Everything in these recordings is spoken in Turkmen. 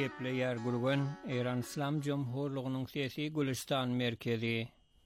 gepleyer gurgun Iran İslam Cumhurluğu'nun sesi Gülistan merkezi.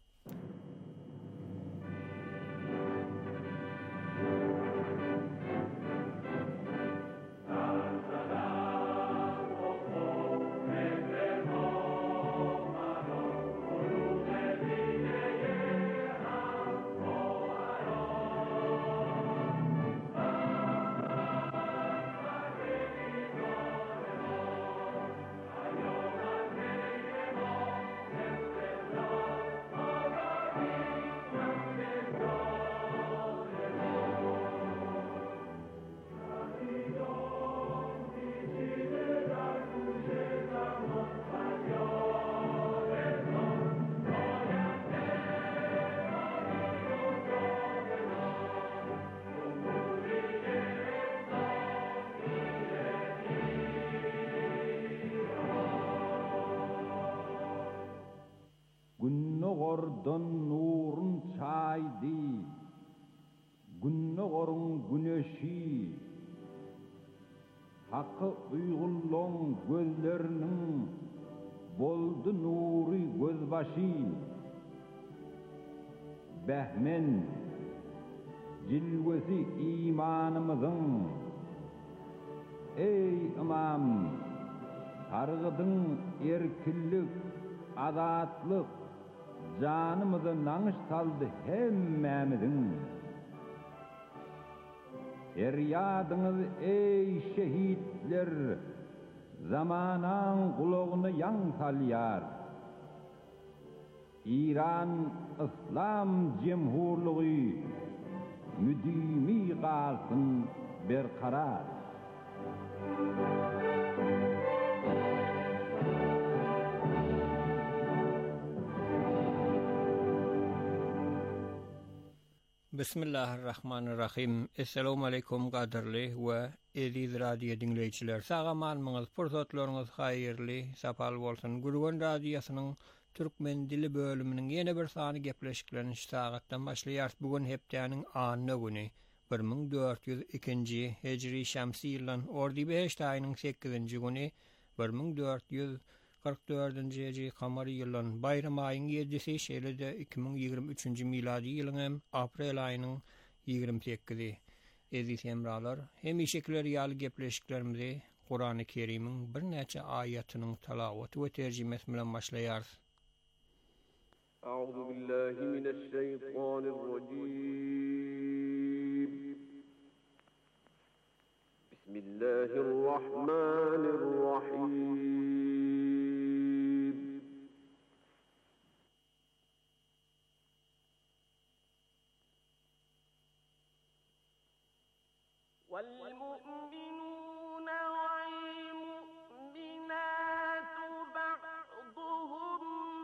Günnogordan nurun çaydı, günnogorun güneşi, hakkı uygulluğun gözlerinin boldu nuri gözbaşı. Behmen, cilvesi imanımızın, ey imam, targıdın erkillik, adatlık, canımızı nanış saldı hemmemizin. Feryadınız ey şehitler, zamanan kulağını yan salyar. İran İslam Cumhurluğu müdimi kalsın berkarar. Bismillahirrahmanirrahim. Assalamu alaikum qadirli we aziz radio dinleyiciler. Sağamanmyňyz, pursatlaryňyz haýyrly, sapal bolsun. Gurgun radiosynyň türkmen dili bölüminiň ýene bir sany gepleşiklerini sagatdan başlaýar. Bugun hepdeniň anyny güni 1402-nji hejri şamsy ýylyň ordy 5 aýynyň 8-nji güni 1444-nji hejri kamary ýylyň bayram aýynyň 7-si şeýle-de 2023-nji miladi ýylyň aprel aýynyň 28-i. Eziz hemralar, hemişekler ýaly gepleşiklerimizi Kur'an-ı Kerim'iň bir näçe aýatynyň talawaty we terjimesi bilen başlaýarys. Euzu billahi mineşşeytanirracim. Bismillahirrahmanirrahim. والمؤمنون والمؤمنات بعضهم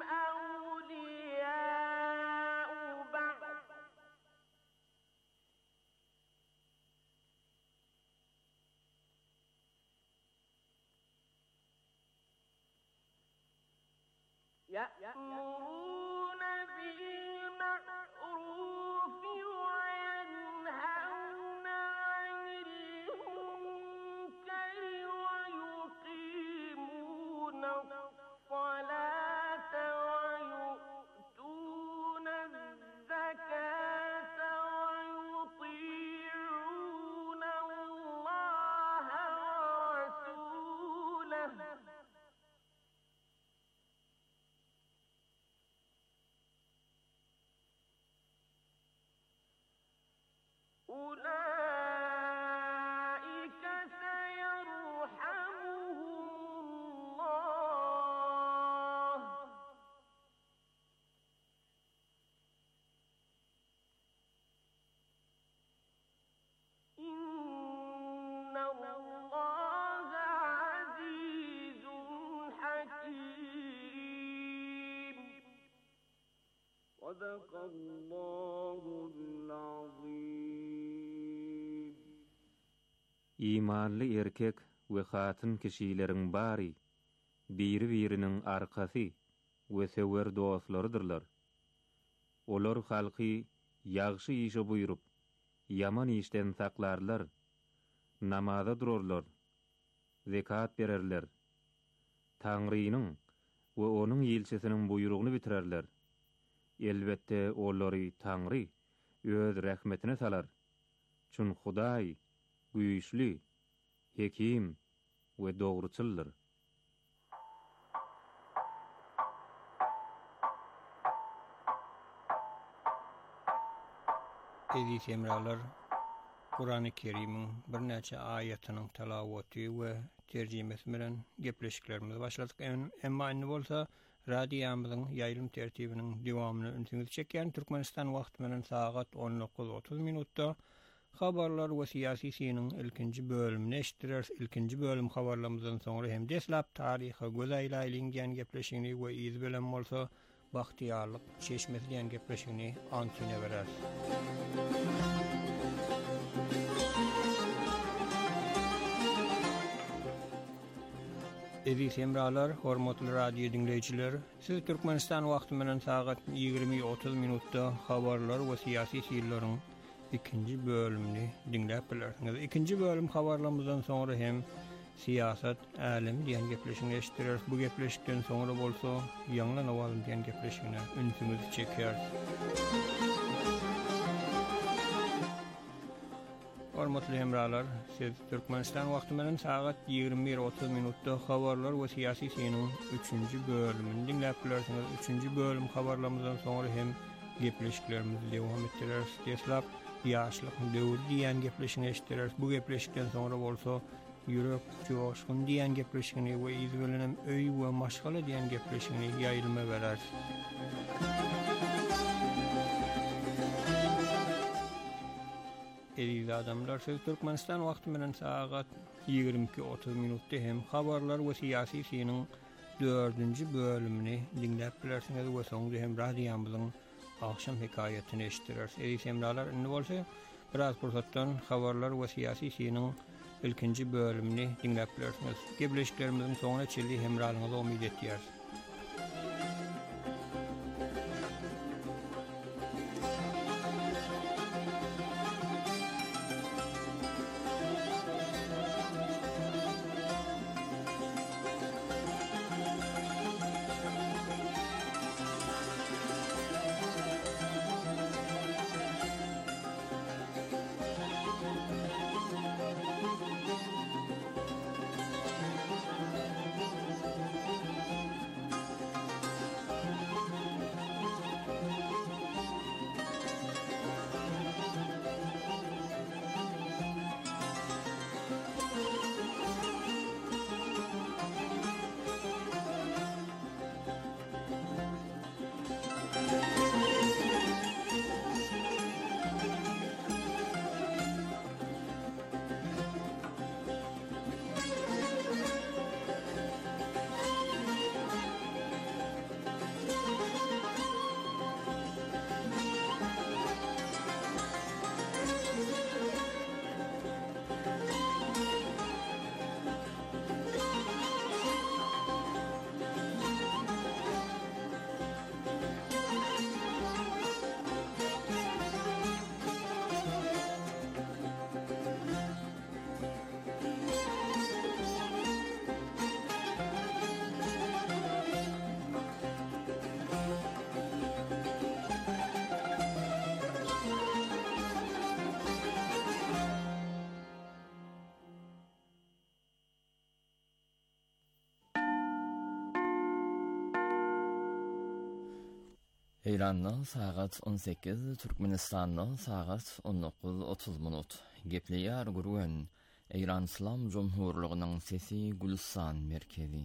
أولياء بعض يأمرون بالمعروف وينهون عن المنكر ويقيمون الصلاة ويؤتون الزكاة ويطيعون الله ورسوله أولئك سيرحمهم الله إن الله عزيز حكيم صدق الله العظيم. İmanly erkek we hatyn kişileriň bary biri-biriniň arkasy we sewer dostlarydyrlar. Olar halky ýagşy işe buýrup, yaman işden saklarlar, namaza durarlar, zekat bererler, Taňrynyň we onuň ýelçisiniň buýrugyny bitirerler. Elbetde olary Taňry öz rahmetine salar. Çün Hudaý güýçli, hekim we dogruçyldyr. Aziz emralar, Kur'an-ı Kerim'in bir neçe ayetynyň talawaty we terjimesi bilen gepleşiklerimizi başladyk. Emma indi bolsa radiýamyzyň ýaýlym tertibiniň dowamyny ünsüňiz çekýän Türkmenistan wagty bilen saat 19:30 minutda habarlar we siyasi siniň ilkinji bölümini eşitdirers. İlkinji bölüm habarlarymyzdan soňra hem deslap taryhy gözaýlaýlan gepleşigini we iz bilen bolsa bahtiýarlyk çeşmesi diýen gepleşigini antyna berer. Aziz emralar, hormatly radio dinleýijiler, siz Türkmenistan wagty bilen saat 20:30 minutda habarlar we siyasi sirleriň ikinji bölümini dinläp bilersiňiz. İkinji bölüm habarlarymyzdan soňra hem siyasat, älim diýen gepleşigini eşitdirers. Bu gepleşikden soňra bolsa ýanglanyp diýen gepleşigine ünsüňizi çekýär. Hormatly hemralar, siz Türkmenistan wagty bilen saat 21:30 minutda habarlar we siyasi siniň 3-nji bölümini dinläp bilersiňiz. 3-nji bölüm habarlarymyzdan soňra hem gepleşiklerimizi dowam etdireriz. Deslap ýaşlyk döwür diýen gepleşigini eşitdireriz. Bu gepleşikden soňra bolsa ýürek joşkun diýen gepleşigini we izgelenem öý we maşgala diýen gepleşigini ýaýylma berer. Aziz adamlar, siz Türkmenistan wagty bilen saat 22:30 minutda hem habarlar we siyasi siniň 4-nji bölümini dinläp bilersiňiz we soňra hem radiýamyzyň akşam hekaýatyny eşitdireriz. Aziz emralar, indi bolsa biraz pursatdan habarlar we siyasi siniň ilkinji bölümini dinläp bilersiňiz. Gepleşiklerimiziň soňuna çelli hemralyňyzy umyt etýäris. İran'da saat 18, Türkmenistan'da saat 19:30 minut. Gepleýär gurgan İran İslam Cumhurluğunyň sesi Gülistan merkezi.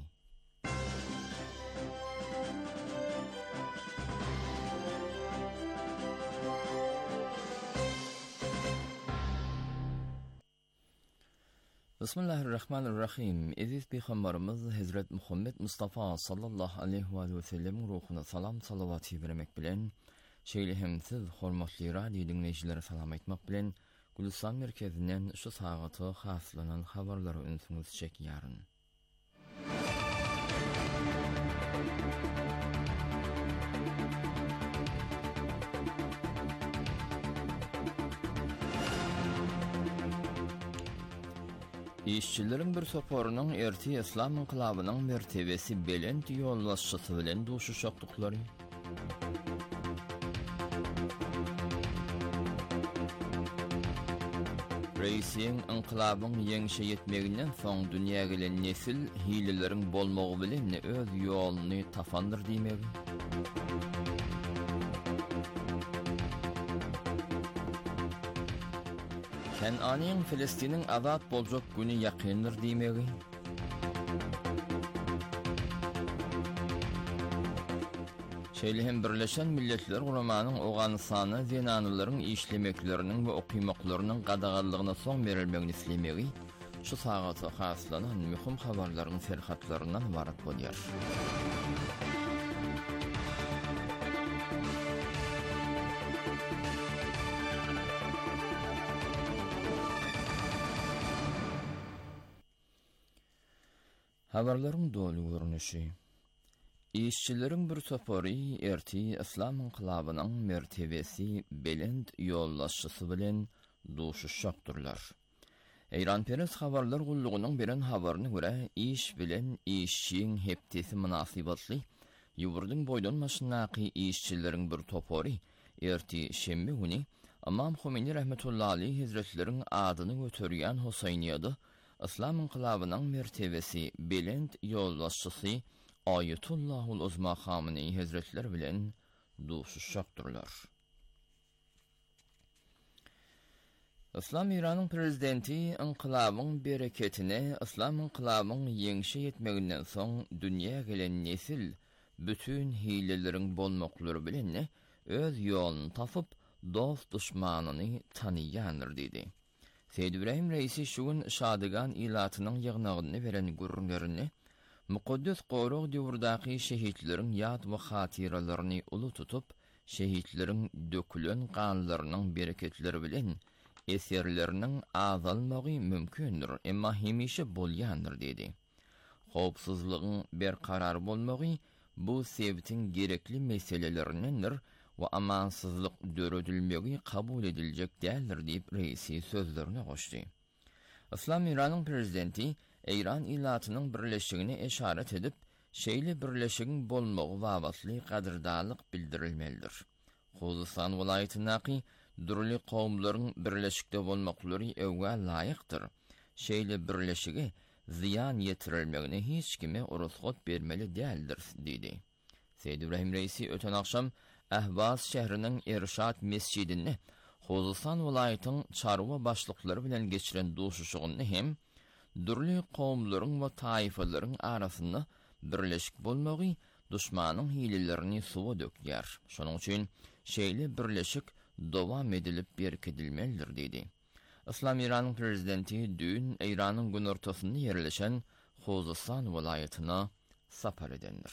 Bismillahirrahmanirrahim. Aziz Peygamberimiz Hazret Muhammed Mustafa sallallahu aleyhi ve sellem ruhuna salam salavat bermek bilen şeýle hem siz hormatly radio dinleýijileri salam etmek bilen Gülistan merkezinden şu sagaty haslanan habarlary ünsüňiz çekýäryn. İşçilerin bir soporunyň erti İslam inqilabynyň mertebesi belend ýollaşşysy bilen duşuşakdyklary. Reisiň inqilabyň ýeňişe ýetmeginden soň dünýä gelen nesil hileleriň bolmagy bilen öz ýoluny tapandyr diýmegi. Kenanyň Filistiniň azat boljak güni ýakyndyr diýmegi. Şeýlehem Birleşen Milletler Guramanyň Owganystany zenanylaryň işlemekleriniň we okuymaklarynyň gadagalygyna soň berilmegini islemegi şu sagata haslanan mühim habarlaryň serhatlaryndan ibaret bolýar. Habarlaryň dolu görnüşi. İşçilerin bir sopory erti İslam inqilabynyň mertebesi belend ýollaşşysy bilen duşuşakdyrlar. Eýranperes habarlar gullugynyň beren habaryna görä, iş bilen işçiň hepdesi munasybatly ýurduň boýdan maşynaky işçileriň bir topory erti şemme güni Imam Khomeini rahmetullahi aleyh hazretleriň adyny göterýän Husayniýada İslam inqilabynyň mertebesi belend ýollaşşysy Ayatullahul Uzma Khamenei hazretleri bilen duşuşakdyrlar. İslam İran'ın prezidenti inqilabyň bereketine İslam inqilabyň ýeňişe ýetmeginden soň dünýä gelen nesil bütün hileleriň bolmaklary bilen öz ýoluny tapyp dost düşmanyny taniýandyr dedi. Seýid İbrahim Reisi şugun şadygan ilatynyň ýygnagyny beren gurrunlaryny Muqaddas Qorog döwründaky şehitleriň ýad we hatyralaryny uly tutup, şehitleriň dökülen ganlarynyň bereketleri bilen eserleriniň azalmagy mümkindir, emma hemişe bolýandyr dedi. Howpsuzlygyň berkarar bolmagy bu sebitiň gerekli meselelerindendir we amansızlyk döredilmegi kabul ediljek däldir diýip reisi sözlerine goşdy. İslam İran'ın prezidenti Eýran ilatynyň birleşigine eşaret edip, şeýle birleşigiň bolmagy wagtly gadyrdalyk bildirilmelidir. Huzistan welaýatynaky durly kowmlaryň birleşikde bolmaklary öwga laýykdyr. Şeýle birleşigi ziyan ýetirilmegine hiç kime urusgat bermeli däldir, dedi. Seýid İbrahim Reisi öten akşam Ahvaz şäheriniň Erşat mescidinde Huzistan welaýatynyň çarwa başlyklary bilen geçiren duşuşygyny hem durly kowmlaryň we taýfalaryň arasynda birleşik bolmagy düşmanyň hilelerini suwa dökýär. Şonuň üçin şeýle birleşik dowam edilip berkedilmelidir dedi. İslam İran'ın prezidenti dün Eýranyň gün ortasynda ýerleşen Huzistan welaýatyna sapar edendir.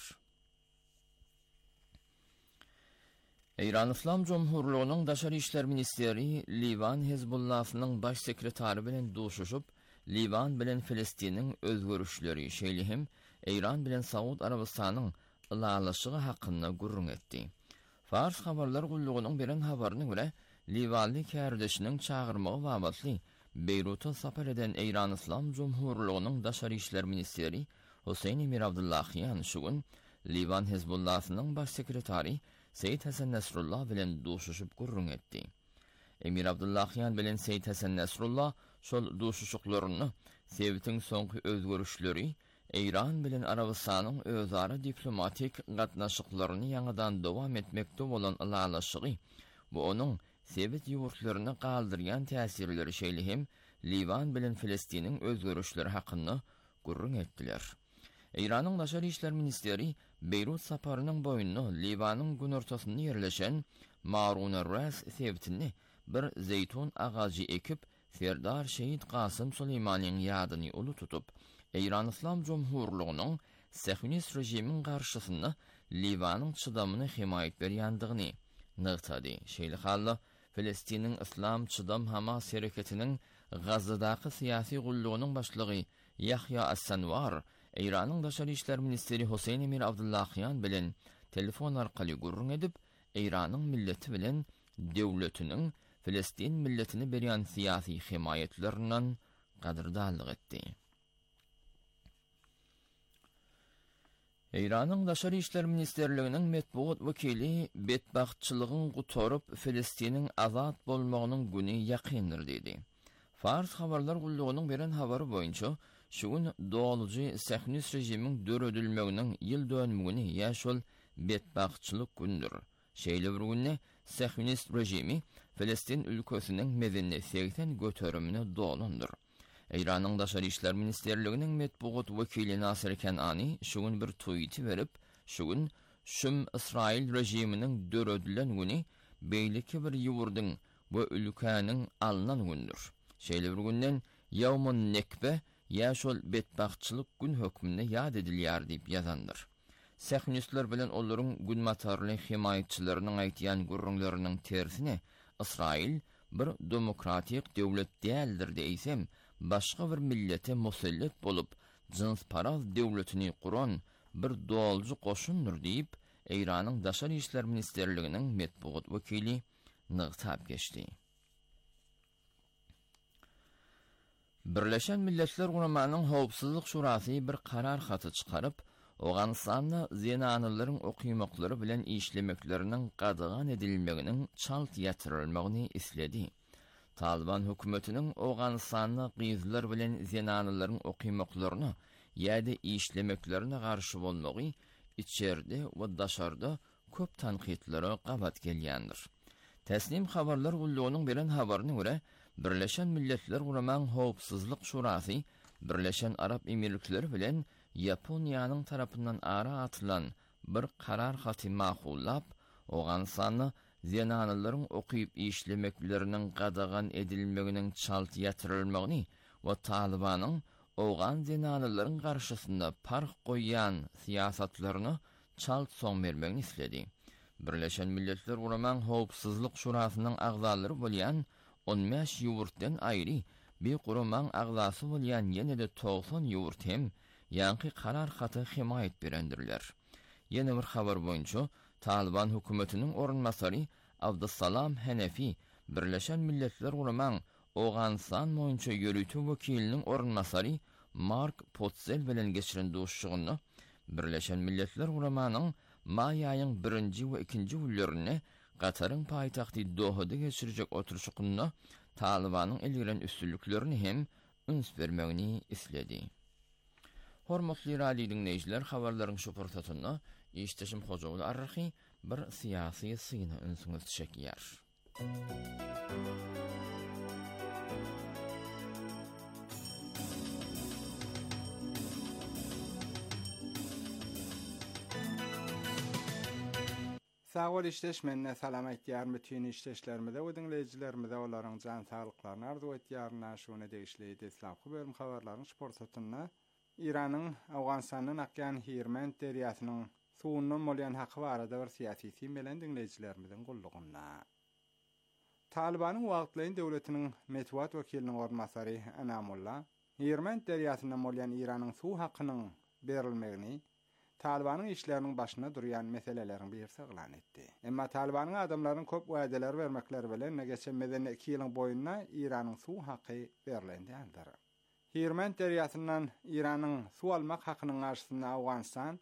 Eýran İslam Jomhurlugynyň Daşary işler ministeri Livan Hezbollahynyň baş sekretary bilen duşuşup, Livan bilen Filistiniň özgörüşleri şeýle hem Eýran bilen Saud Arabystanyň ılalaşygy hakynda gurrun etdi. Fars habarlar gullugynyň beren habaryna görä, Livanly kärdeşiniň çağırmagy wagtly Beýruta sapar eden Eýran İslam Jomhurlugynyň Daşary işler ministeri Husayn Emir Abdullahyan şugun Livan Hezbollahynyň baş sekretary Seyyid Hasan Nasrullah bilen duşuşup gurrun etdi. Emir Abdullahyan bilen Seyyid Hasan Nasrullah şol duşuşuklaryny sebitiň soňky özgörüşleri Eýran bilen Arabystanyň özara diplomatik gatnaşyklaryny ýangydan dowam etmekde bolan ılalaşygy bu onuň sebit ýurtlaryna galdyrýan täsirleri şeýle hem Livan bilen Filistiniň özgörüşleri hakynda gurrun etdiler. Eýranyň Daşary işler ministeri Beýrut saparynyň boýunda Libanyň gün ortasynda ýerleşen Maruna Ras sebitini bir zeytun agacı ekip Serdar Şehit Qasım Suleymanyň ýadyny uly tutup, Eýran İslam Jomhurlugynyň Sehunist rejimiň garşysynda Libanyň çydamyny himayet berýändigini nygtady. Şeýle hally Filistiniň İslam çydam Hamas hereketiniň Gazadaky syýasy gullugynyň başlygy Yahya As-Sanwar Eýranyň Daşary işler ministeri Husayn Emir Abdullahyan bilen telefon arkaly gurrun edip, Eýranyň milleti bilen döwletiniň Filistin milletini berýän syýasy himayetlerinden qadrdallyk etdi. İran'ın Daşary işler ministerliginiň metbuat wekili betbaxtçylygyň gutorup Filistiniň azat bolmagynyň güni ýakyndyr dedi. Fars habarlar gullugynyň beren habary boýunça şu gün dolaly Sahnis rejimiň döredilmeginiň ýyl dönümini ýaşol betbaxtçylyk gündür. Şeýle bir günde Sahnis rejimi Filistin ülkesiniň medeni 80 göterimini dolandyr. İran'ın Daşary işler ministerliginiň metbuat wekili Nasir Kenani şu gün bir tweet berip, şu gün şüm İsrail rejiminiň döredilen güni beýleki bir ýurdyň we ülkäniň alynan gündür. Şeýle bir günden Yawmun Nekbe ýaşol betbaxtçylyk gün hökmüne ýad edilýär diýip ýazandyr. Sahnisler bilen olaryň gün matarly himaýetçileriniň aýtýan gurrunlarynyň tersine İsrail bir demokratik döwlet däldir diýsem, başga bir millete musallat bolup jins paraz döwletini kuran bir dolju goşundur diýip İran'ın Daşary işler ministerliginiň metbuat wekili nygtyp geçdi. Birleşen Milletler Guramanyň Howpsuzlyk Şurasy bir karar haty çykaryp, Awganistanda zenanylaryň okuymaklary bilen işlemekleriniň gadygan edilmeginiň çalt ýatyrylymagyny isledi. Taliban hökümetiniň Awganistanda gyzlar bilen zenanylaryň okuymaklaryny ýa-da işlemeklerine garşy bolmagy içerde we daşarda köp tanqidlere gabat gelýändir. Teslim habarlar gullugynyň beren habaryna görä, Birleşen Milletler Guramanyň Howpsuzlyk Şurasy Birleşen Arap Emirlikleri bilen Yaponiýanyň tarapyndan ara atylan bir karar haty maqullap, Awganistany zenanylaryň okuyup işlemekleriniň gadagan edilmeginiň çalt ýatyrylmagyny we Talibanyň Awgan zenanylaryň garşysynda park goýan siýasatlaryny çalt soň bermegini isledi. Birleşen Milletler Guramanyň Howpsuzlyk Şurasynyň agzalary bolýan 15 ýurtdan aýry bir guramaň agzasy bolýan ýene-de 90 ýurt hem ýanky karar haty himayet berendirler. Ýene bir habar boýunça Taliban hökümetiniň orunmasary Abdussalam Hanefi Birleşen Milletler Guramanyň Awganistan boýunça ýörütü wekiliniň orunmasary Mark Potzel bilen geçiren duşşugyny Birleşen Milletler Guramanyň may aýynyň 1-nji we 2-nji günlerine Gataryň paýtagty Dohada geçirecek oturuşyny Talibanyň elgiren üstünlüklerini hem üns bermegini isledi. Hormatly radio dinleýijiler, habarlaryň şu pursatyny işdeşim Hojaly arry bir syýasy sygyny ünsüňiz çekýär. Sağ ol işleşmenine salam etýär bütün işleşlerimize we dinleýijilerimize olaryň jan saglyklaryny arzu etýärna şonu degişleýdi. Islamky bölüm habarlaryň sportatyna İranyň Awganistanyň akýan Hirmen deriýasynyň suwundan bolýan haky barada bir syýasy bilen dinleýijilerimizin gullugyna. Talibanyň wagtlaýyn döwletiniň metbuat wekiliniň ornmasary Anamulla Hirmen deriýasynyň bolýan İranyň suw hakynyň berilmegini Talibanyň işleriniň başyna durýan meseleleriň birisi elan etdi. Emma Talibanyň adamlaryň köp wädeler bermekleri bilen geçen medeni 2 ýylyň boýundan İranyň suw haky berilendädir. Hirmen deriýasyndan İranyň suw almak hakynyň garşysyna Awganistan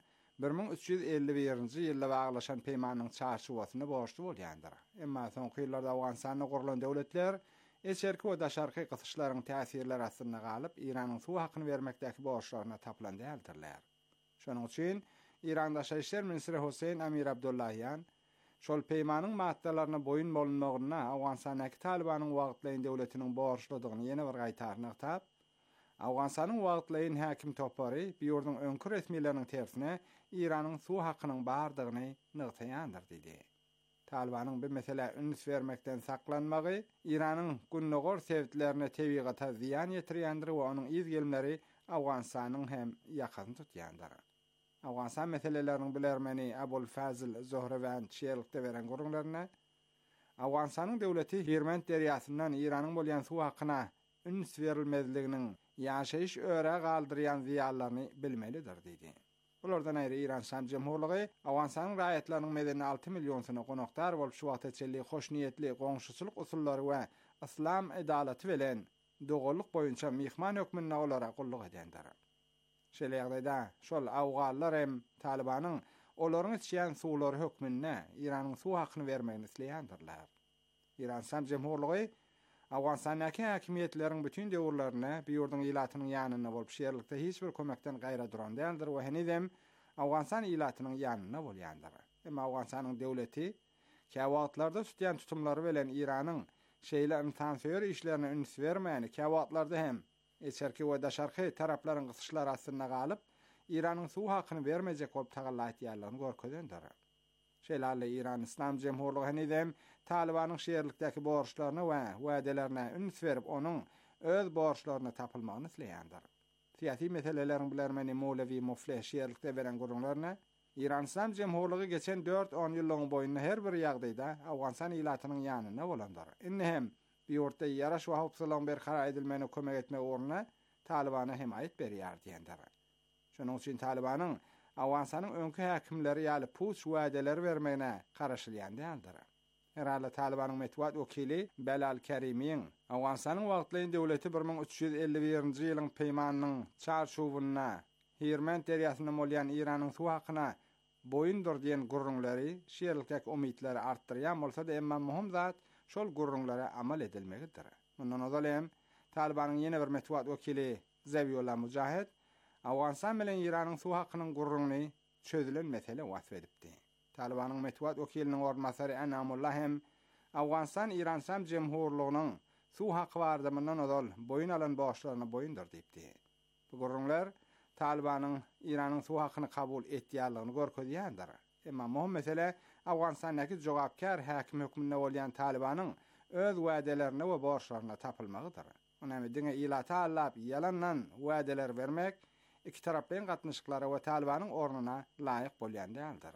1351-nji ýylda baglaşan peýmanyň çarşuwasyna borçly bolýandyr. Emma soňky ýyllarda Awganistanda gurulan döwletler eşerki we daşarky gysyşlaryň täsirleri astyna galyp İranyň suw hakyny bermekdäki borçlaryna taplandyrlar. Şonuň üçin İran Daşary işler ministri Hüseyin Amir Abdullahian şol peýmanyň maddalaryna boyun bolunmagyna Awganistanyň Talibanyň wagtlaýyn döwletiniň borçludygyny ýene bir gaýtarny tap, Awganistanyň wagtlaýyn häkim topary bir ýurdun öňkü resmiýetleriniň tersine İranyň suw hakynyň bardygyny nygtaýandyr dedi. Talibanyň bu mesele üns bermekden saklanmagy İranyň günnogor sebitlerine tebiğata ziyan ýetirýändir we onuň izgelimleri Awganistanyň hem ýakasyny tutýandyr. Awganistan meseleleriniň bilermeni Abul Fazil Zohrawan şeýerlikde beren gurulmaryna Awganistanyň döwleti Hirmen deriýasyndan İranyň bolýan suw hakyna üns berilmezliginiň ýaşaýyş öre galdyrýan ziýanlaryny bilmelidir dedi. Bulardan aýry İran Şam Jemhurlygy Awganistanyň raýatlarynyň medeni 6 million sana gonakdar bolup şu wagtça hoş niýetli goňşuçylyk usullary we islam adalaty bilen dogolluk boyunça mihman hökmünde olara gulluk edendir. Şeýle ýagdaýda şol awgallar hem Talibanyň olaryň içýän suwlary hökmünde İranyň suw hakyny bermegini isleýändirler. İran Islam Jemhurlygy Awganistanyň häkimetleriň bütün döwürlerine bir ýurduň ilatynyň ýanyna bolup şeýerlikde hiç bir kömekden gaýra duran däldir we henizem Awganistan ilatynyň ýanyna bolýandyr. Emma Awganistanyň döwleti käwatlarda tutýan tutumlary bilen İranyň şeýle imtansöýür işlerine üns bermäni käwatlarda hem eçerki we daşarky taraplaryň gysyşlary astyna galyp İranyň suw hakyny bermejek bolup tagallat ýalyny görkedendir. Şeýle İran Islam Jemhurlygy henizem Talibanyň şeýerlikdäki borçlaryny we wädelerine üns berip onuň öz borçlaryny tapylmagyny isleýändir. Siyasi meselelerin bilermeni Molevi Mufleh şeýerlikde beren gurulmaryna İran Islam Jemhurlygy geçen 4-10 ýylyň boýunda her bir ýagdaýda Awganistan ilatynyň ýanyna bolandyr. Indi hem bir ýurtda ýaraş we howpsuzlygyň berkara edilmegine kömek etmek orna Talibana himayet berýär diýendir. Şonuň üçin Talibanyň Awganistanyň öňkü häkimleri ýaly puç wädeleri bermegine garaşylýan däldir. Herhalde Talibanyň metbuat wekili Belal Kerimiň Awganistanyň wagtlyň döwleti 1351-nji ýylyň peýmanynyň çarşuwyna Hirment deriýasyna bolýan İranyň suw hakyna boýundur diýen gurrunlary şeýerlikdäki umytlary artdyrýan bolsa da emma muhim zat şol gurrunlara amal edilmegidir. Mundan öňem Talibanyň ýene bir metbuat wekili Zabihullah Mujahid Awganistan bilen İranyň suw hakynyň gurruny çözülen mesele wasf edipdi. Talibanyň metbuat wekiliniň ornmasary Anamullah hem Awganistan İran Islam Jemhurlygynyň suw haky bardymyndan odal boyun alan başlaryna boyundur diýipdi. Bu gurrunlar Talibanyň İranyň suw hakyny kabul etýärligini görkezýändir. Emma muhim mesele Awganistanyň jogapkar häkim hökmünde bolýan Talibanyň öz wädelerini we borçlaryna tapylmagydyr. Onamy diňe ilata alap ýalandan wädeler bermek iki taraplyň gatnaşyklary we Talibanyň ornuna laýyk bolýan däldir.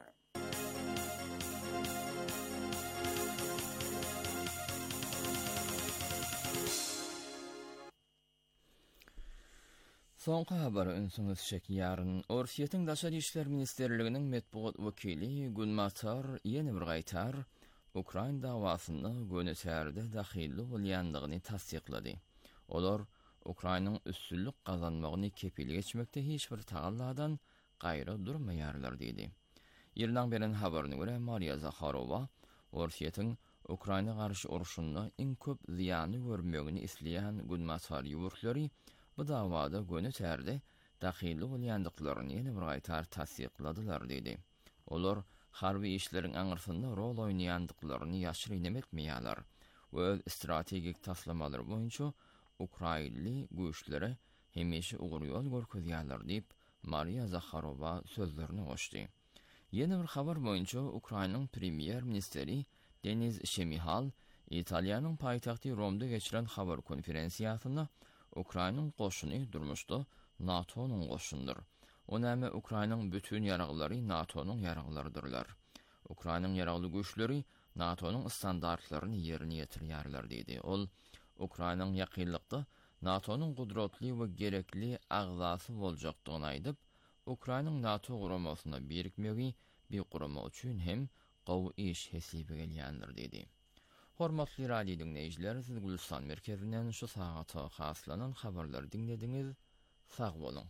Soňky habar ünsüňiz şekýäryn Orsiýetiň Daşary işler ministerliginiň metbuat wekili Gunmatar ýene bir gaýtar Ukraina dawasyna gönetärde dahilli bolýandygyny tasdiklady. Olar Ukrainanyň üstünlük gazanmagyny kepil geçmekde hiç bir tagallardan gaýra durmaýarlar diýdi. Ýerden beren habaryna görä Mariya Zakharova Orsiýetiň Ukraina garşy uruşunda iň köp ziýany görmegini isleýän Gunmatar ýurtlary bu davada gönetärde dahilli bolýandyklaryny ýene bir gaýtar tasdikladylar diýdi. Olar harbi işlerin aňyrsynda rol oýnaýandyklaryny ýaşyryn etmeýärler we strategik taslamlar boýunça Ukrainli güýçlere hemişe ugry ýol görkezýärler diýip Mariya Zakharova sözlerini goşdy. Ýene bir habar boýunça Ukrainanyň premier ministeri Deniz Şemihal İtaliýanyň paýtagty Romda geçiren habar konferensiýasynda Ukrainanyň goşuny durmuşda NATO'nun goşundur. Onäme Ukrainanyň bütün ýaraglary NATO'nun ýaraglarydyrlar. Ukrainanyň ýaragly güýçleri NATO'nun standartlaryny ýerine ýetirýärler diýdi. Ol Ukrainanyň ýakynlykda NATO'nun gudratly we gerekli agzasy boljakdygyny aýdyp, Ukrainanyň NATO guramasyna birikmegi bir gurama üçin hem gowy iş hesaby gelýändir diýdi. Hormatly radio dinleýijiler, siz Gulistan merkezinden şu sagata haslanan habarlary dinlediňiz. Sag bolun.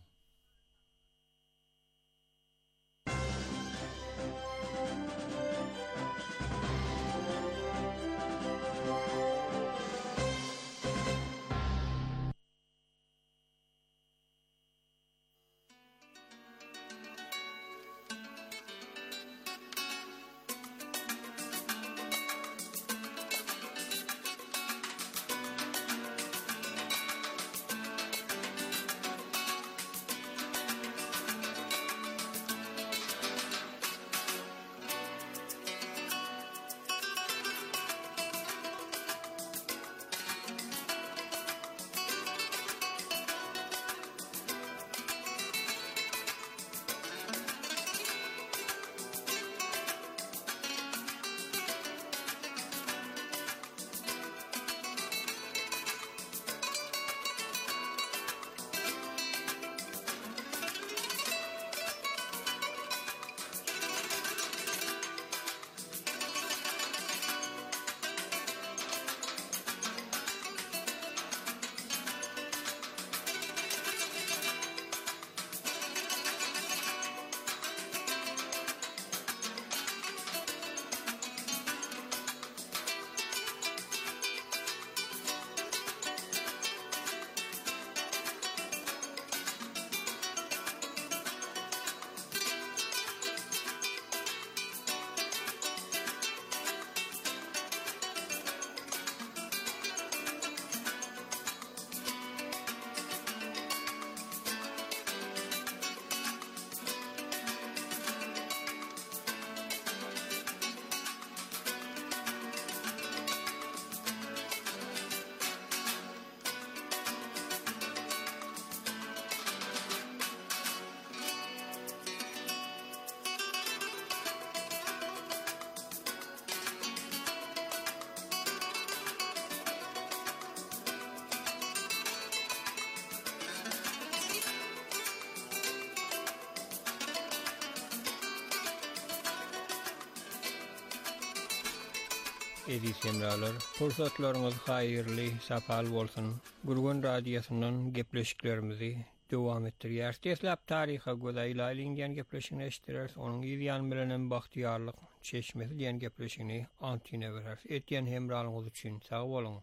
Eziz hemralar, pursatlaryňyz haýyrly, sapal bolsun. Gurgun radiosynyň gepleşiklerimizi dowam etdirýär. Teslap taryha godaýla ýylan gepleşigini eşitdirýär. Onuň ýan bilen bagtyarlyk çeşmesi diýen gepleşigini antine berer. Etýän hemralyňyz üçin sag boluň.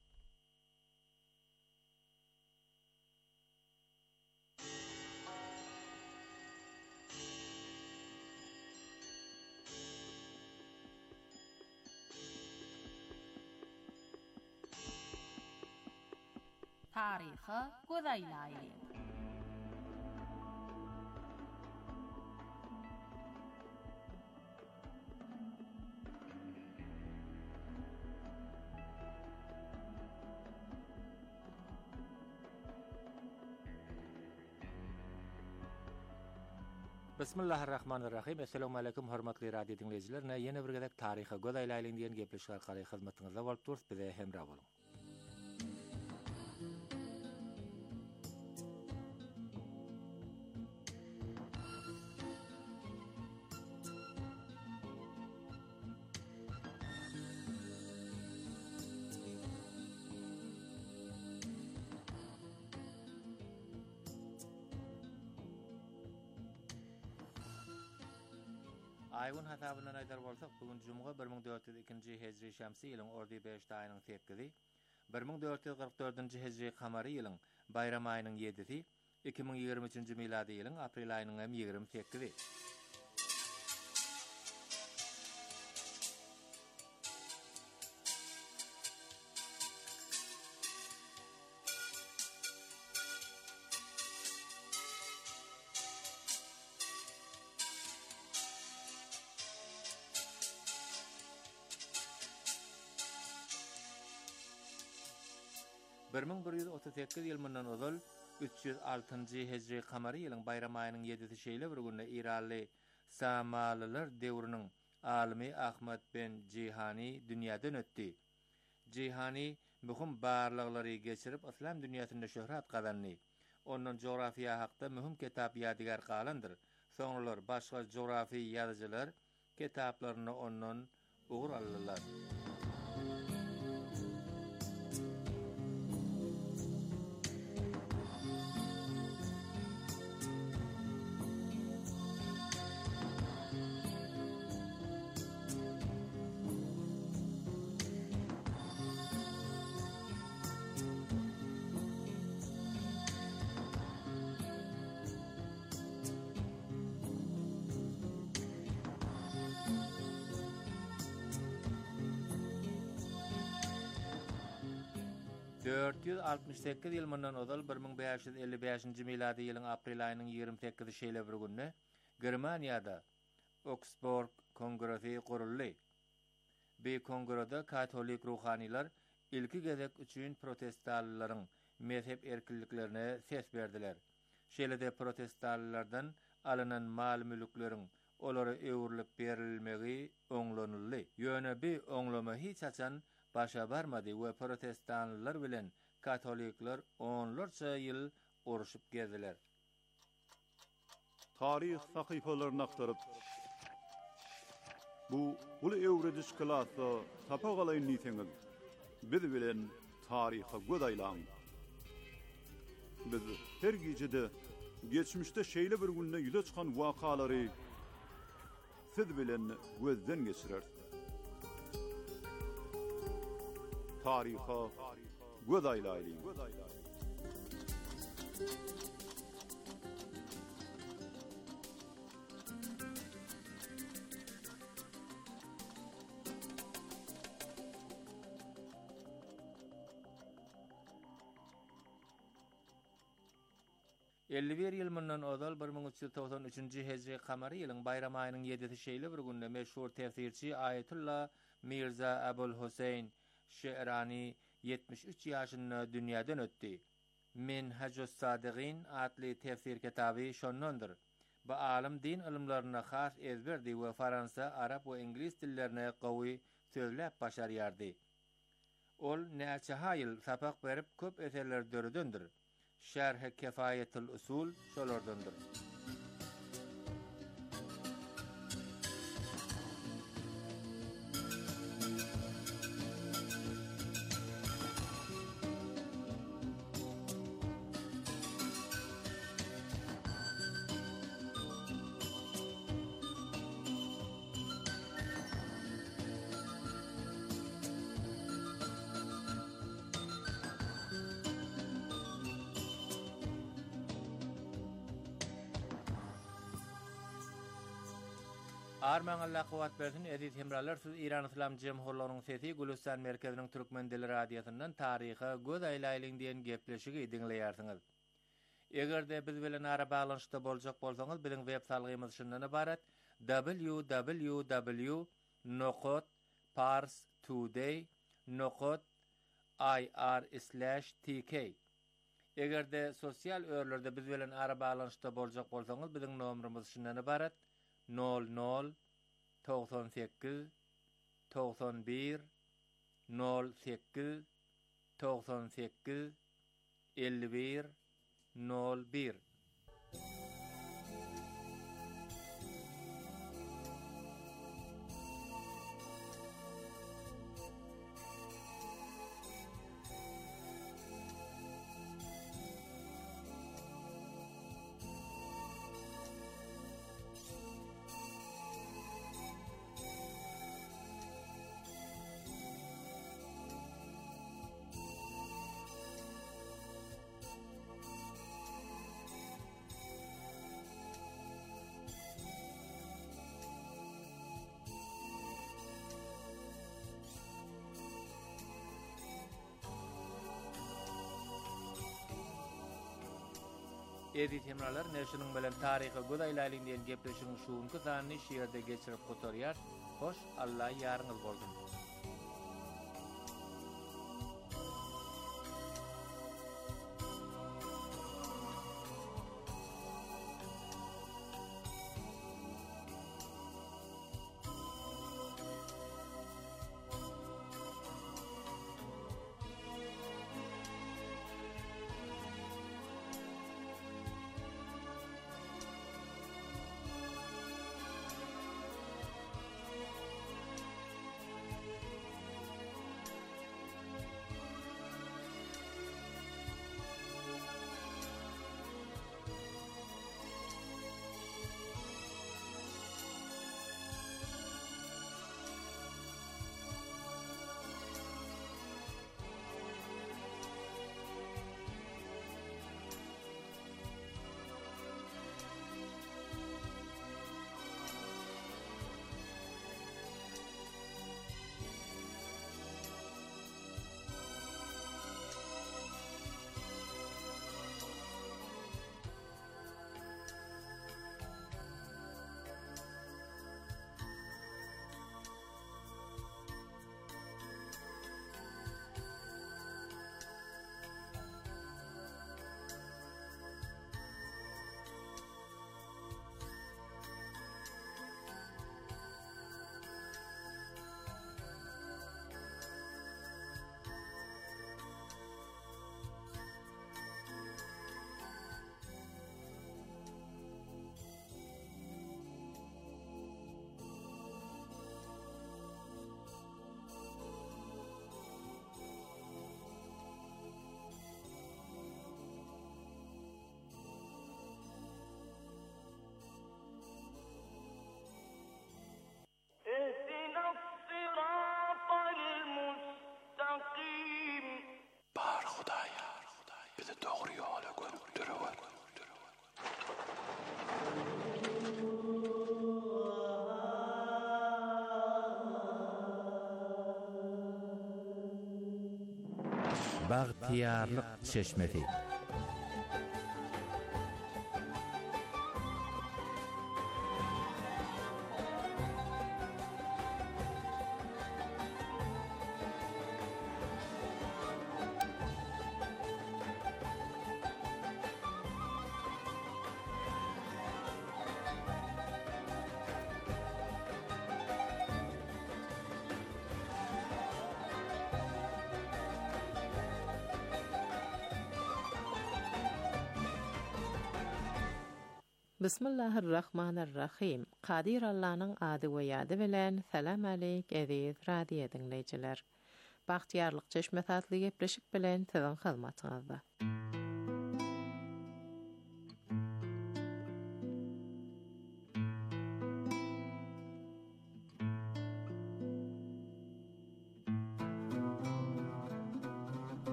Taryha godaýlaýly. Bismillahirrahmanirrahim. Assalamu alaykum hormatly radio dinleyijiler. Ýene bir gezek taryha godaýlaýly diýen gepleşik arkaly hyzmatyňyzda bolup durýar. Bize hemra boluň. Aýgyn hasabyna aýdar bolsak, bugun jumga 1402-nji hejri şämsi ýylyň ordy 5 aýynyň 8-i, 1444-nji hejri kamary ýylyň bayram aýynyň 7-si, 2023-nji miladi ýylyň aprel aýynyň 28-i. Berming 138 ýylyndan ozal 306-njy hejri kamary ýylyň bayram aýynyň 7-si şeýle bir günde İranly Samalylar döwrüniň alimi Ahmad ben Cihani dünýäden ötdi. Cihani muhim barlyklary geçirip islam dünýäsinde şöhret gazandy. Onun jografiýa hakda muhim kitap ýadygar galandyr. Soňralar başga jografi ýazyjylar kitaplaryny ondan ugur aldylar. ...468 ýylyndan ozal 1555-nji miladi ýylyň aprel aýynyň 28-i şeýle bir günde Germaniýada Oxford kongresi guruldy. Bu kongressda katolik ruhanylar ilki gezek üçin protestantlaryň mezhep erkinliklerine ses berdiler. Şeýle-de protestantlardan alynan mal mülkleriň olara öwrülip berilmegi oňlanyldy. Ýöne bu oňlama hiç açan başa barmady we protestantlar bilen katolikler onlarca ýyl uruşup gezdiler. Tarih sahypalaryny aktaryp bu uly öwrediş klasy tapagalyň niseňiz biz bilen taryha godaýlan. Biz her gecede geçmişde şeýle bir günde ýüze çykan wakalary siz bilen gözden geçirer. Taryha godaýlaýly. ...51 ýyl mundan ozal 1393-nji hejri kamary ýylyň bayram aýynyň 7-si şeýle bir günde meşhur tefsirçi Ayetullah Mirza Abul Husayn Şe'rani 73 ýaşynda dünýäden ötdi. Minhajus Sadigin adly tefsir kitaby şondandyr. Bu alim din ilimlerine has ezberdi we Fransa, Arap we İnglis dillerine gowy sözläp başarýardy. Ol näçe haýyl sapak berip köp eserler döredindir. Şerh-i Kefayetul Usul şolardandyr. Arman Allah kuwat bersin, edit hemralar siz İran İslam Cemhurlarynyň sesi Gülistan merkeziniň Türkmen dili radiosundan taryha göz aýlaýlyň diýen gepleşigi dinleýärsiňiz. Egerde biz bilen ara baglanyşda boljak bolsaňyz, biziň web salgymyz şundan ibaret: www.parstoday.ir/tk. Egerde sosial örlerde biz bilen ara baglanyşda boljak bolsaňyz, biziň nomerimiz şundan ibaret: 00 98 91 08 98 51 01. Edit hemralar näşiniň bilen taryhy göz aýlaýlyň diýen gepleşigiň şuňky zanyny şeýerde geçirip gotarýar. Hoş, Allah ýarňyz bolsun. Bagtiyarlyk çeşmesi. Bismillahirrahmanirrahim. Qadir Allah'ın adı ve yadı bilen salam aleyk aziz radio dinleyiciler. Bagtiyarlyk çeşmesi adlı gepleşik bilen sizin hyzmatyňyzda.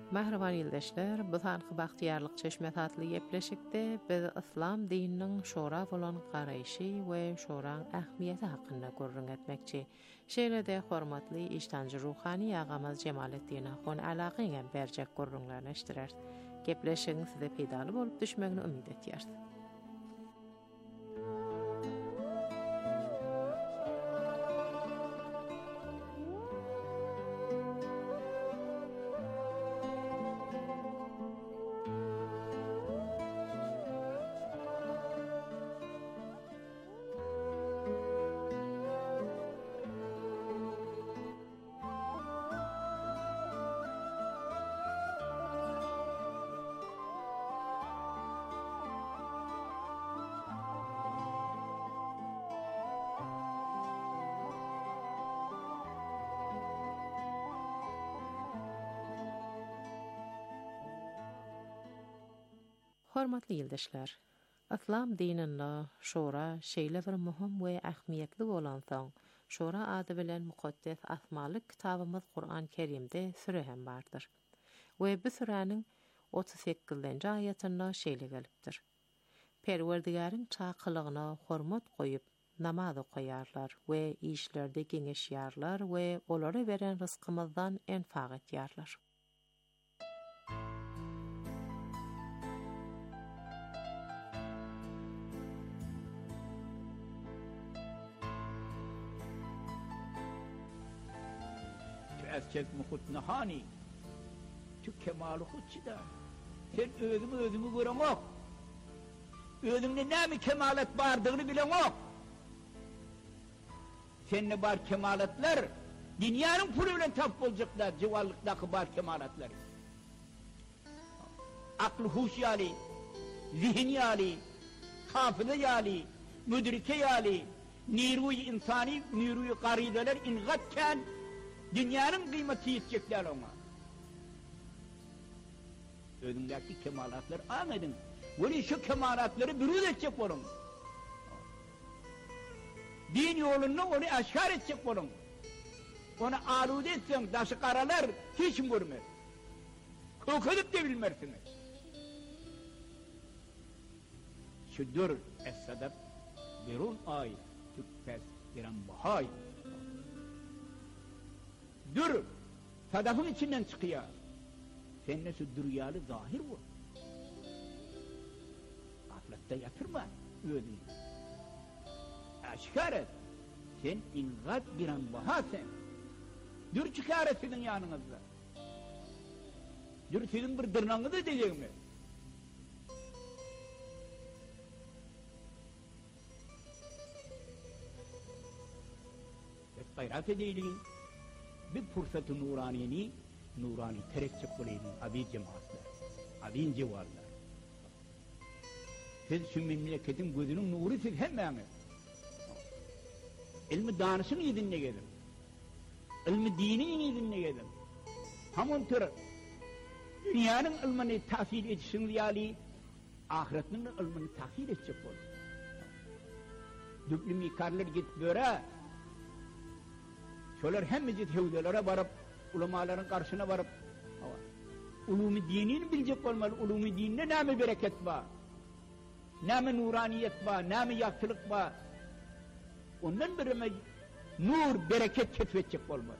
Mehriban ýyldaşlar, bu sanky bagtýarlyk çeşme tatly gepleşikde biz islam dininiň şora bolan garaýşy we şoraň ähmiýeti hakynda gurrun etmekçi. Şeýlede hormatly işdanjy ruhany agamaz Jemaletdin Ahun alagyň berjek gurrunlaryny eşdirer. Gepleşigiň size peýdaly bolup düşmegini ümid etýär. Hormatly ýyldaşlar, islam dininde şora şeýle bir muhim we ähmiýetli bolan soň, şora ady bilen mukaddes asmaly kitabymyz Qur'an Kerimde süre hem bardyr. We bu süräniň 38-nji aýatynda şeýle gelipdir. Perwerdigäriň çakylygyna hormat goýup namaz okoýarlar we işlerde geňeşýärler we olara beren rızkymyzdan enfaq etýärler. Erkek muhut nahani tü kemalı hutçida sen özümü gören ok özümde näme kemalat bardığını bilen ok sende bar kemalatlar dünyanın pulu bilen tap bolacaklar civallıkdaki bar kemalatlar aklı huş yali zihin yali hafıza yali müdrike yali niruy insani niruy qarideler ingatken dünyanın kıymeti yetecekler ona. Önündeki kemalatları anladın. Bunu şu kemalatları bürüz edecek olun. Din yolunu onu aşkar edecek olun. Onu alude etsen taşı karalar hiç mi görmez? Kokudup da bilmersiniz. Şudur es-sadab birun ay tüppes biran bahay. Dur, sadafın içinden çıkıyor. Sen ne sürdürüyalı zahir bu. Gaflette yatırma, ödün. Aşkar et. Sen ingat bir an baha sen. Dur çıkar et sizin yanınızda. Dur sizin bir dırnağınızı diyecek mi? Hep gayret edeylin. Bir fırsatı nurani terekçe kuleydin, abi cemaatler, abin civarlar. Siz şu memleketin gözünün nuru siz hemen. İlmi danışını yedinle gelin. İlmi dinini yedinle gelin. Hamun tür, dünyanın ilmini tahsil etsin diyali, ahiretinin ilmini tahsil edecek olur. Düklü mikarlar git böyle, şolar hemmizit hevdelere varıp, ulamaların karşısına varıp, ulûm-i dinini bilecek olmalı, ulûm-i dinine nâme bereket var, nâme nuraniyet var, nâme yaktılık var. Ondan birime nur, bereket keşfedecek olmalı.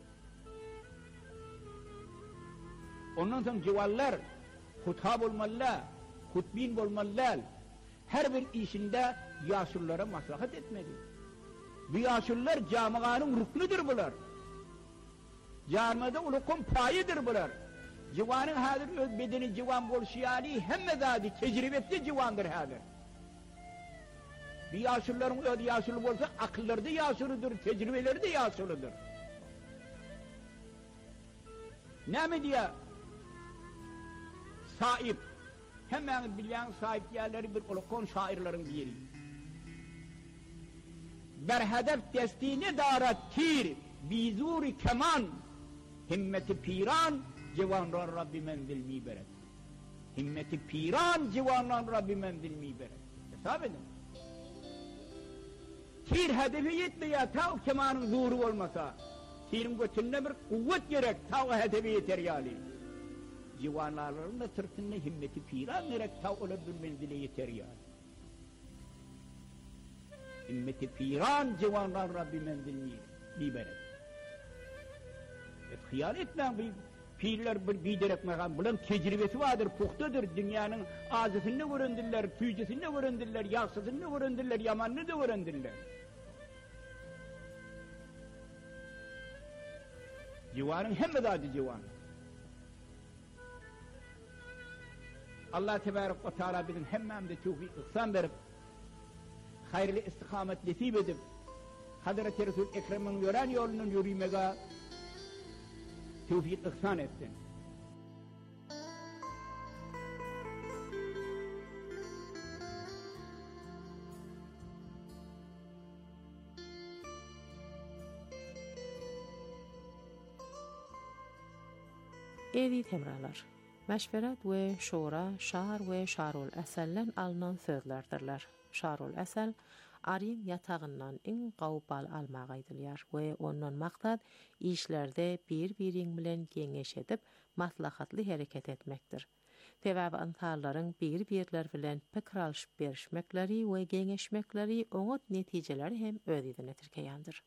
Ondan sonra civallar, hutab olmalılar, hutbin olmalılar, her bir işinde yaşlılara maslahat etmeli. Bu yaşlılar camianın ruknudur bular. Camide ulukun payidir bular. Civanın hadir öz bedeni civan bolşiyali hemme zadi tecrübetli civandır hadir. Bir yaşlıların öz yaşlı bolsa akılları da yaşlıdır, tecrübeleri de yaşlıdır. Ne mi diye? Sahip. Hemen bilen sahip yerleri bir ulukun şairlerin bir yeri. Ber hedef destine darat tir, bizuri keman, himmeti piran, civanran Rabbi menzil mi beret. Himmeti piran, civanran Rabbi menzil mi beret. Hesap edin. Tir hedefi yetmiyor, ta o kemanın zuhuru olmasa. Tirin götünde bir kuvvet gerek, ta o hedefi yeter yani. civanlarının da sırtında himmeti piran nerek ta ola bir menzile yeter yani. Himmeti piran civanlar Rabbi menzilini liberet. Hıyal etmeyin bir pirler bir biderek mekan. Bunun tecrübesi vardır, puhtadır. Dünyanın ağzısını vurundirler, tüycesini vurundirler, yaksızını vurundirler, yamanını da vurundirler. Civanın hem adı civan. Allah Tebarek ve Teala bizim hemmemde tevfik ihsan verip hayırlı istikamet nasip edip Hazreti Resul Ekrem'in yoran yolunun yürümeye tevfik ihsan etsin. Edi temralar. Meşveret ve şura, şar ve şarul esellen alınan sözlerdirler. Şarul esel, arın yatağından in qawbal almağa edilir ve onun maksat işlerde bir-birin bilen kengeş edip maslahatlı hareket etmektir. Sebäbi insanların bir-birler bilen pikir alışıp berişmekleri ve kengeşmekleri oňat netijeleri hem özüden etirkeýändir.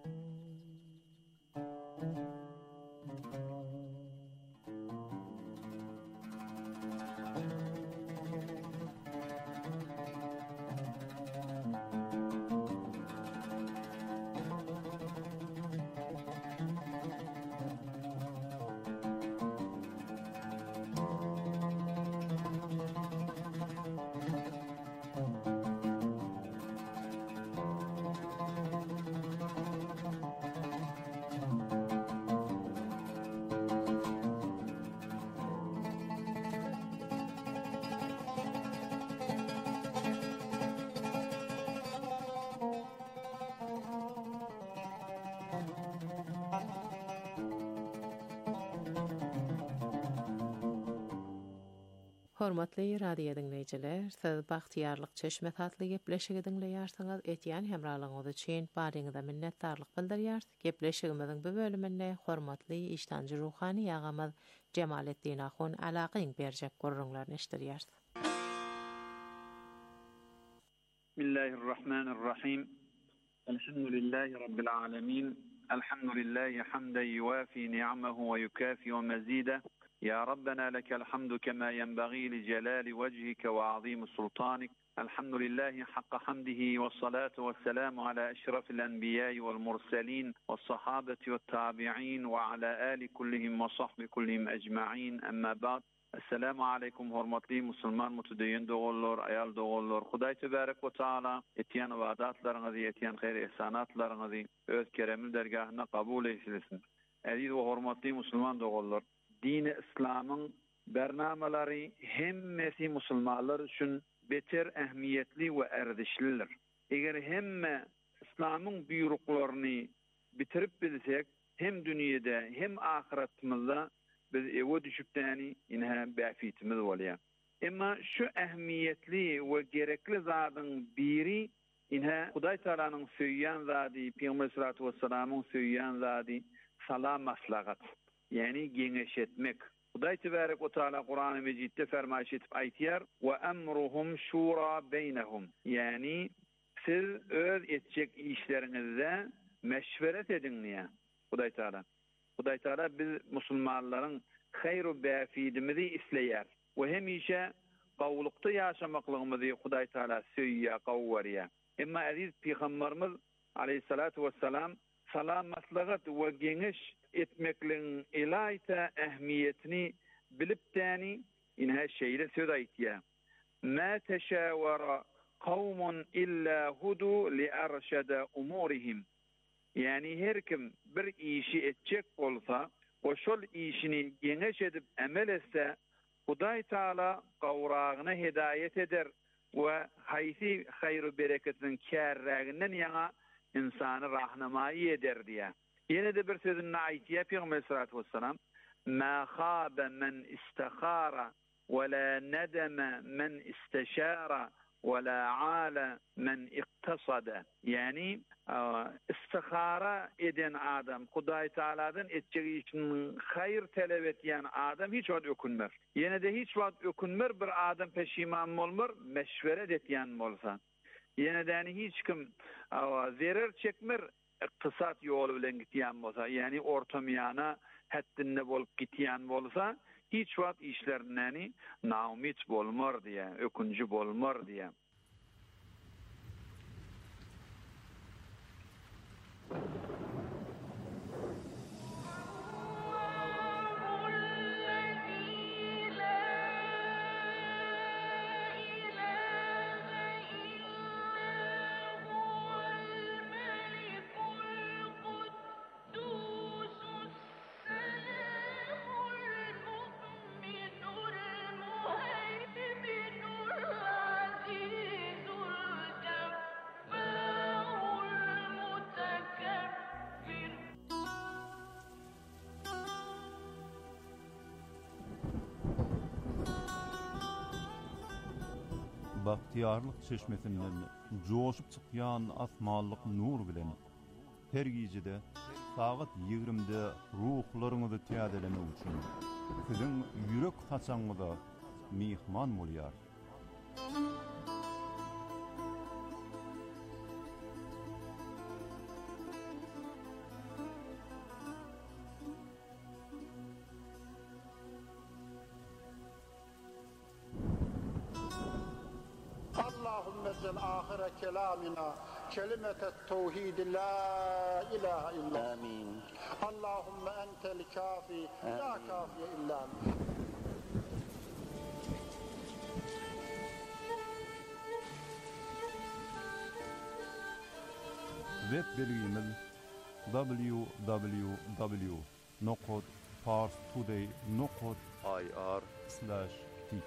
Hormatly radio dinleyijiler, siz bagtyarlyk çeşme tatly gepleşigi dinleýärsiňiz. Etýän hemralygyňyz üçin baryňyza minnetdarlyk bildirýär. Gepleşigimiziň bu bölüminde hormatly işdanjy ruhany ýagamyz Jemaletdin Ahun alakyň berjek gurrunlaryny eşdirýär. Bismillahirrahmanirrahim. Elhamdülillahi rabbil alamin. Elhamdülillahi hamden yuwafi ni'amahu ve yukafi mazida. يا ربنا لك الحمد كما ينبغي لجلال وجهك وعظيم سلطانك الحمد لله حق حمده والصلاة والسلام على أشرف الأنبياء والمرسلين والصحابة والتابعين وعلى آل كلهم وصحب كلهم أجمعين أما بعد السلام عليكم hurmatly musulman mutadayyin doğullar, ayal doğullar. Hudaý tebarek we taala etýän ibadatlaryňyzy, etýän hayır ihsanatlaryňyzy öz keremli dergahyna kabul etsin. Aziz we hurmatly musulman doğullar, Dini İslam'ın bernameleri hemmesi musulmanlar üçün beter ehmiyetli ve erdişlidir. Eger hemme İslam'ın buyruklarını bitirip bilsek, hem dünyada hem ahiretimizde biz eve düşüp tani inha bafitimiz bolýar. Emma şu ehmiyetli ve gerekli zadın biri inha Hudaý Taalanyň söýýän zady, Peygamber sallallahu aleyhi ve sellem'in söýýän zady salam maslahat. Yani gengeş etmek. Hudaý Tebarek we Taala Kur'an-ı Mecid'de fermaýş etip aýtýar: "Ve emruhum şura beynehum." Yani siz öz etjek işleriňizde meşveret edin diýär Hudaý Taala. Hudaý Taala biz musulmanlaryň hayru bafidimizi isleýär. We hemişe gowlukda ýaşamaklygymyzy Hudaý Taala söýýär, gowwarýar. Emma aziz Peygamberimiz aleyhissalatu vesselam salam maslahat ve gengeş etmekliğin ilayta ehmiyetini bilip tani inha şeyle söz aýtýar. Ma teşawara kavmun illa hudu li arşada umurihim. Yani her kim bir işi etjek bolsa, o şol işini gengeş edip emel etse, Hudaý Taala gawragyna hidayet eder ve haysi hayru bereketiniň kärräginden ýa insany rahnamaý eder diýär. Yine de bir sözünü aýtýär Peygamber sallallahu aleyhi ve sellem: "Ma khaba men istakhara ve la nadama men istişara ولا عال من اقتصد. Yani istihara eden adam, Hudaý Taala'dan etjegi için hayır talep etýän adam hiç wagt ökünmer. Ýene de hiç wagt ökünmer bir adam peşiman bolmar, meşweret etýän bolsa. Ýene de hiç kim zarar çekmer, iktisat ýoly bilen gitýän bolsa, ýani ortamyana haddinde bolup gitýän bolsa, hiç wagt işlerinden naumit bolmar diýe, ökünji bolmar diýe. Bahtiyarlyk çeşmesinden joşup çykýan asmanlyk nur bilen her gijede saat 20-de ruhlaryňyzy täzelemek üçin siziň ýürek haçaňyza mihman bolýar. آخر كلامنا كلمة التوحيد لا إله إلا آمين. اللهم أنت الكافي لا كافي إلا أنت. Web belgimiz www.parstoday.ir/tk.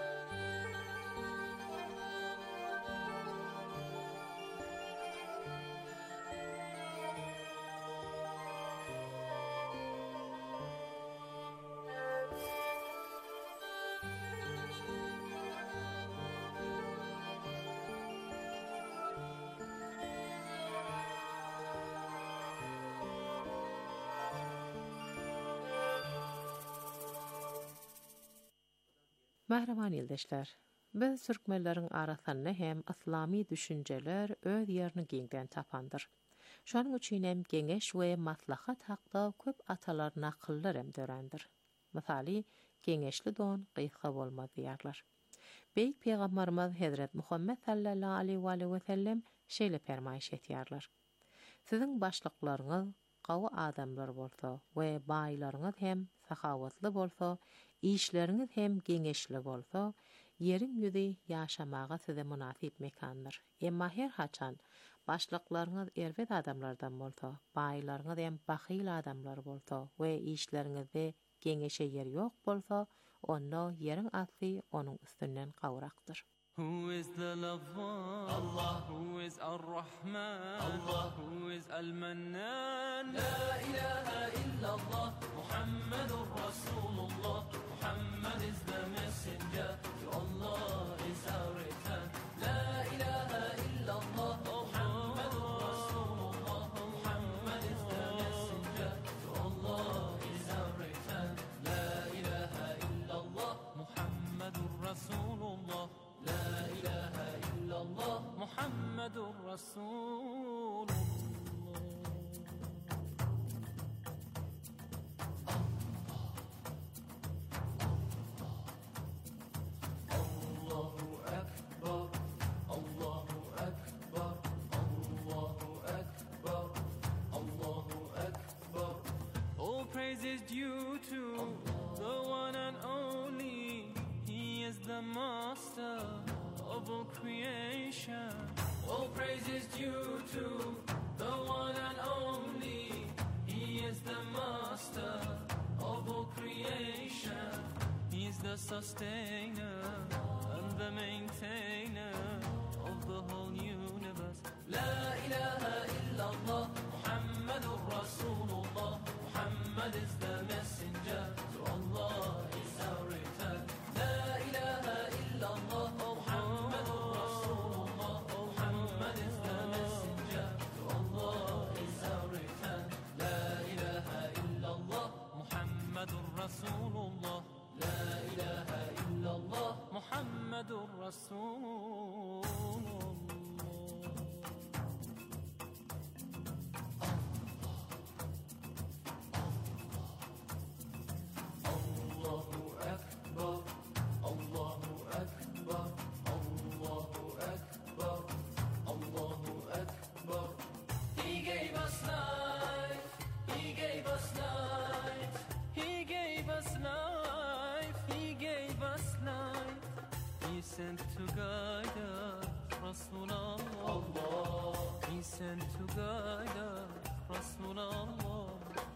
Mähreman ýoldaşlar, biz türkmenleriň arasynda hem islamy düşünjeler öz ýerini giňden tapandyr. Şonuň üçin hem geňeş we maslahat hakda köp atalar nakyllar hem dörendir. Misaly, geňeşli don gysga bolmaz diýerler. Beýik Peýgamberimiz Hazrat Muhammed sallallahu aleyhi we sellem şeýle fermaýş etýärler. Siziň başlyklaryňyz gawy adamlar bolsa we baýlaryňyz hem sahawatly bolsa, işleriniz hem geňeşli bolsa, ýeriň ýüzi ýaşamaga size munasip mekandyr. Emma her haçan başlyklaryňyz erwet adamlardan bolsa, baýlaryňyz hem bahyl adamlar bolsa we işleriňizde geňeşe ýer ýok bolsa, onda ýeriň asly onuň üstünden gawrakdyr. Who is the Love? Allah. Who is Ar-Rahman? Allah. Who is Al-Mannan? La ilaha illallah. Muhammadur Rasulullah. Muhammad is the messenger. To Allah is our return. La ilaha illallah. Muhammadur Rasulullah. Muhammad is the messenger. To Allah is our return. La ilaha illallah. Muhammadur Rasulullah. La ilaha illallah Muhammadur Rasulullah. Allahu Akbar, Allahu Akbar, Allahu Akbar, Allahu Akbar. All praise is due to the one and only. He is the master of all creation. All praise is due to the one and only. He is the master of all creation. He is the sustainer and the maintainer of the whole universe. La ilaha illallah Muhammadur Rasulullah. Muhammad is the messenger. To Allah is our return. La ilaha illallah Muhammadur Rasulullah. sent to guide us, Rasulallah. He sent to guide us, Rasulallah.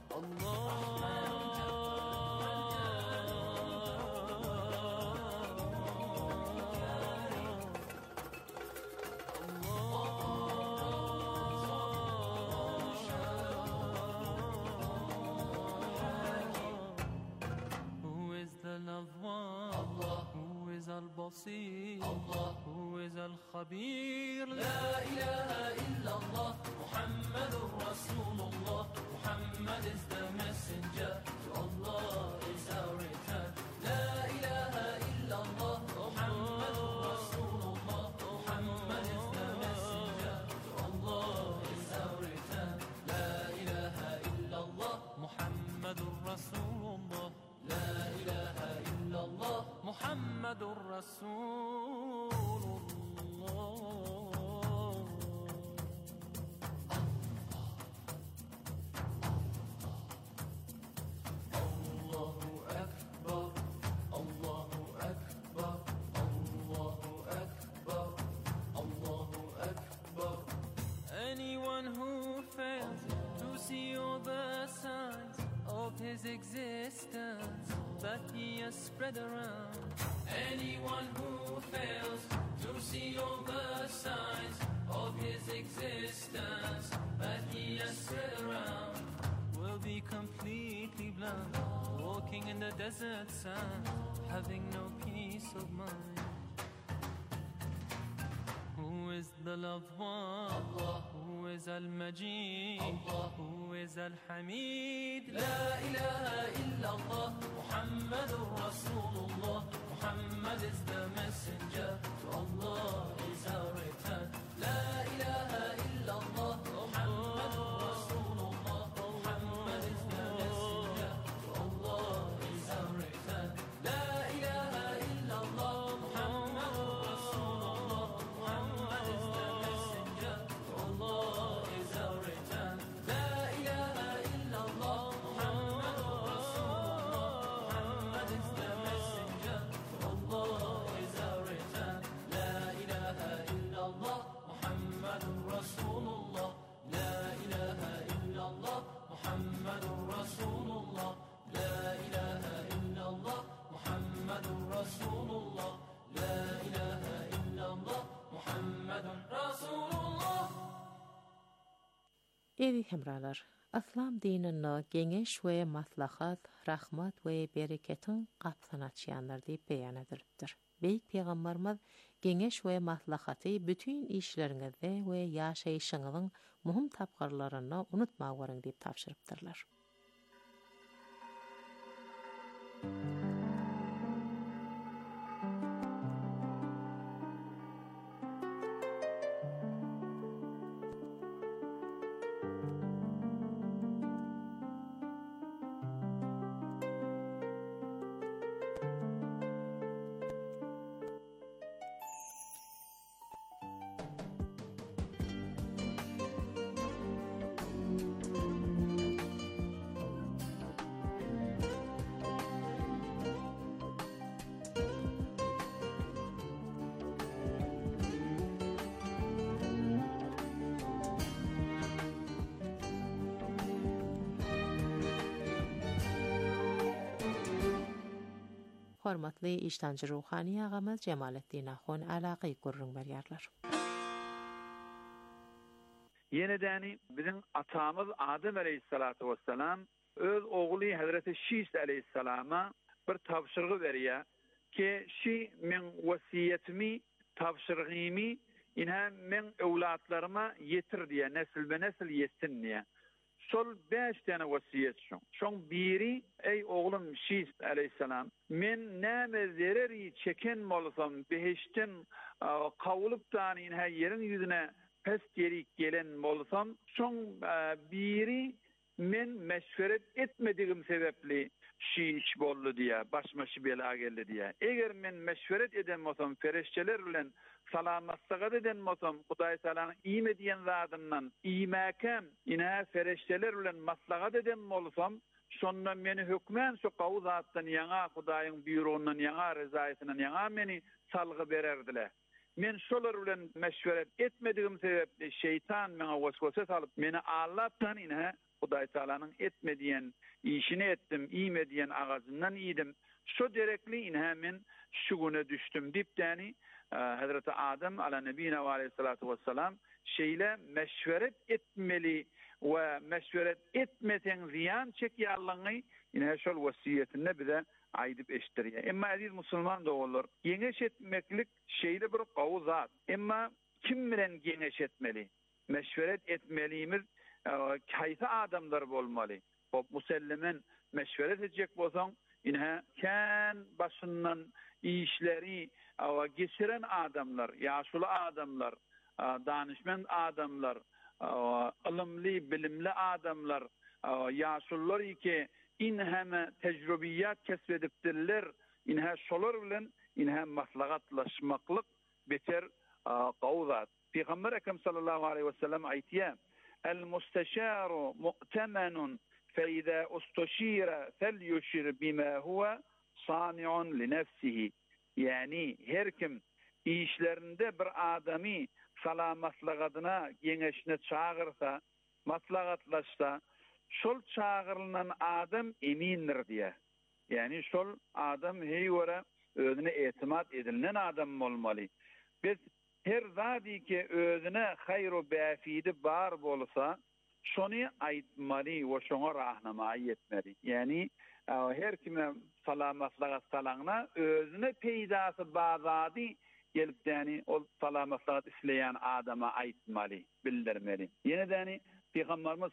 البصير هو ذا الخبير لا إله إلا الله محمد رسول الله Muhammad is the messenger to Allah is our return لا إله إلا الله محمد رسول الله Muhammad is the messenger to Allah is our return لا إله إلا الله محمد رسول الله لا إله إلا الله محمد رسول الله الله أكبر الله أكبر الله أكبر الله أكبر Anyone who fails to see all the signs of his existence that he has spread around. Anyone who fails to see all the signs of his existence that he has spread around will be completely blind, walking in the desert sand, having no peace of mind. Who is the loved one? Allah. Who is Al-Majid? Allah. Who is Al-Hamid? La ilaha illa Allah. Muhammadur Rasulullah. Muhammad is the messenger to Allah is our return. La ilaha illa Allah. Muhammadur Rasulullah. Muhammad is the messenger to Allah is our return. La ilaha illa Allah. Muhammadur Rasulullah. Muhammad is the messenger to Allah is our return. La ilaha illa Allah. Muhammadur Rasulullah. Muhammad is the messenger to Allah is our return. La ilaha illa Allah. Muhammadur Rasulullah. La ilaha illa Allah. Muhammadur Rasulullah. La ilaha illa Allah. Muhammadur Rasulullah. La ilaha illa Allah. Muhammadur Rasulullah. Evi hemralar, Aslam dinine geniş ve maslahat, rahmat ve bereketin kapsyn açýanlar diýip beýan edilipdir. Beýik Peýgamberimiz geniş we maslahaty bütün işleriňizde we ýaşaýyşyňyzyň muhim tapgarlaryny unutmagyň diýip tapşyrypdyrlar. Hormatly işdanjy ruhani agamaz Cemalettin Ahon alagy gurrun berýärler. Yenidäni bizim atamız Adem aleyhissalatu vesselam öz oğlu Hazreti Şis aleyhissalama bir tapşyrygy berýär ki şi men wasiyetimi tapşyrygymy inha men ewlatlaryma yetir diýe nesil be nesil yetsin diýe. Sol 5 tane wasiyet şoň. Şoň biri ey oğlum Şis aleyhissalam men näme zereri çeken bolsam beheşten kawulyp danyň her ýerin ýüzüne pes gerik gelen bolsam şoň biri men meşveret etmediğim sebepli şiiş bollu diye, başmaşı bela geldi diye. Eger men meşveret eden olsam, ferişçeler bilen salamatlığa eden olsam, Hudaý Taalaň iýme diýen zadyndan iýmäkem, ine ferişçeler bilen maslahat eden bolsam, şonda meni hükmen şu gawy zatdan ýaňa Hudaýyň büýründen ýaňa rezaýatynyň ýaňa meni salgy bererdiler. Men şolar bilen meşveret etmediğim sebepli şeytan meňe waswasa salyp meni Allah'tan ine Hudaý Taalaňyň etmediýän işini etdim, iýmediýän agazyndan iýdim. Şu derekli ine men şu güne düşdüm dipdäni Hazreti Adem ala nebiyina ve aleyhissalatu vesselam şeyle meşveret etmeli ve meşveret etmeten ziyan çekýärliňi ine şol wasiyetinde bize aýdyp eşdirýär. Emma aziz musulman dogullar, geňeş etmeklik şeýle bir gawy zat. Emma kim bilen geňeş etmeli? Meşveret etmelimiz kaysa adamlar bolmaly. Hop musellemen meşveret edecek bolsaň, ine kän başyndan işleri geçiren adamlar, ýaşuly adamlar, danışman adamlar, ilmli, bilimli adamlar, ýaşullar iki inheme tecrübiyat kesbedipdirler, inhe şolar bilen inhe maslahatlaşmaklyk beter gawzat. Peygamber Ekrem sallallahu aleyhi ve sellem aýtýar: "El-musteşaru mu'temenun fe-izâ ustushira felyushir bima huwa sani'un li nefsihi." Yani her kim işlerinde bir adamy salamatlyk adyna geňeşine çağırsa, maslahatlaşsa, şol çağırılan adam emindir diye. Yani şol adam heýwara özüne eğtimat edilen adam bolmaly. Biz her zadi ki özüne hayru bafidi bar bolsa, şonu aýtmaly we şoňa rahnamaý etmeli. Yani her kime salamatlyga salaňna özüne peýdasy bazady gelipdäni ol salamatlygy isleýän adama aýtmaly, bildirmeli. Ýene-däni Peygamberimiz